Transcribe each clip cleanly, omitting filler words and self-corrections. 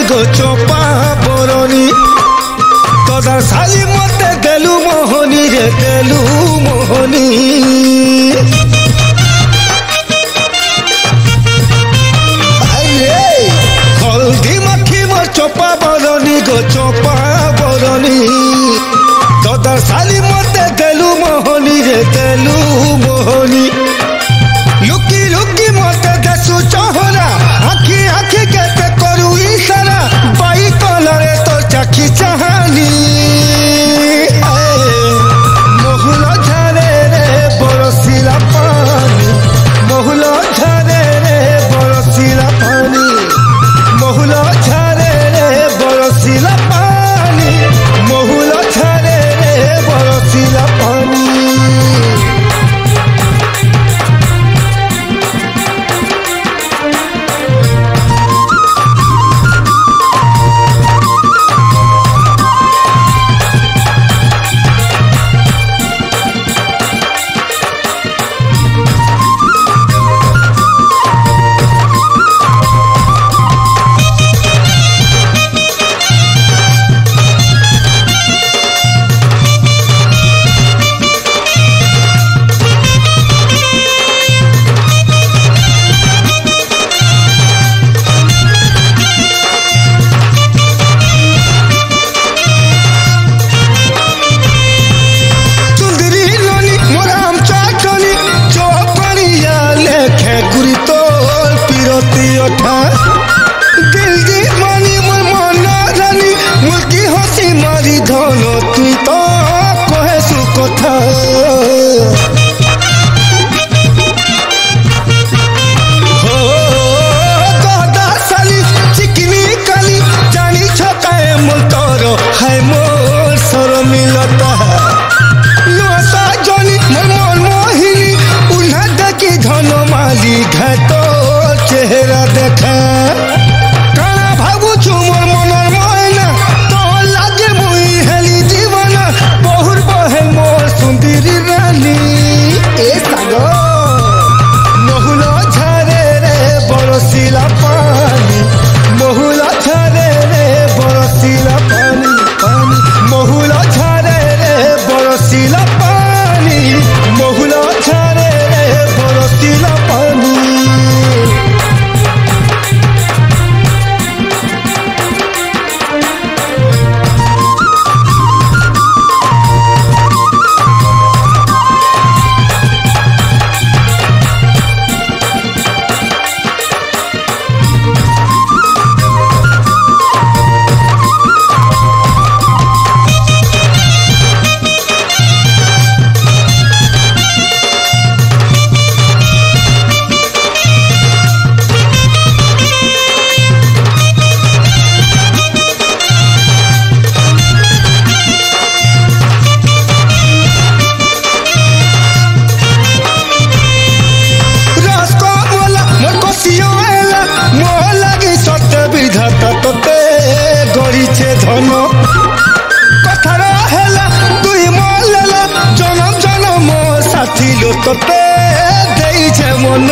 गो चोपा बरनी तोदार साली मते देलु मोहनी रे देलु मोहनी हल्दी माखी मोर चोपा बरनी गो चोपा बरनी तोदार साली मते देलु मोहनी रे देलु मोहनी लुकी लुकी मते देसु चहरा आखी आखी केते करू इशारा बाई कलरे तो चाखी चाहानी महुल झारे रे बरसिला पानी महुल झारे रे बरसिला पानी महुल झारे रे बरसिला पानी महुल झारे रे बरसिला पानी दिल दी मानी मोर मन रानी मुल्की हसी मारी धन तुई तो कहे सु कथा हो गदा साली चिकनी काली जानी छकाए मोर तोर हाय मोर सर मिलता नुसा जनी मोर मन मोहिनी उन्हा देखी धन माली घातो चेहरा देखा काना भाबू छु मोर मनर मयना तो लागे मुई हेली जीवन बहुर बहे मोर सुंदरी रानी ए सागो महुल झारे रे बरसिला पानी महुल झारे रे बरसिला पानी पानी महुल झारे रे बरसिला पानी महुल झारे रे बरसिला पानी तोते गड़ीचे धन कथार हेला तुई मलेला जनम जनम साथी लो तोते देइछे मन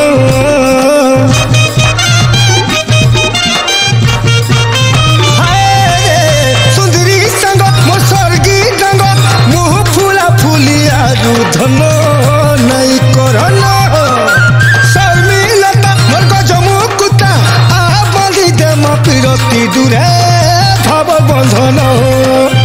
सुंदरी संग मोर स्वर्गी रंग मुह फुला फुली आरु धन नहीं करना शर्मिलता मोर गजमु कुता आ बांधी दे मा पिरती दूरे भाव बंधन